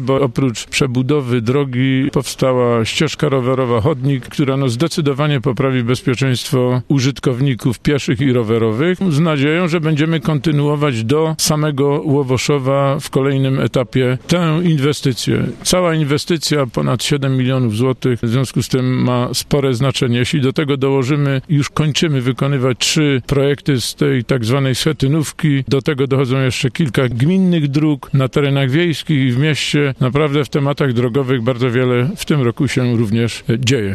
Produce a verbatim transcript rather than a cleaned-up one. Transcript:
bo oprócz przebudowy drogi powstała ścieżka rowerowa, chodnik, która no zdecydowanie poprawi bezpieczeństwo użytkowników pieszych i rowerowych, z nadzieją, że będziemy kontynuować do samego Łowoszowa w kolejnym etapie tę inwestycję. Cała inwestycja ponad siedem milionów złotych, w związku z tym ma spore znaczenie. Jeśli do tego dołożymy, już kończymy wykonywać trzy projekty z tej tak zwanej schetynówki, do tego dochodzą jeszcze kilka gminnych dróg na terenach wiejskich i w mieście. Naprawdę w tematach drogowych bardzo wiele w tym roku się również dzieje.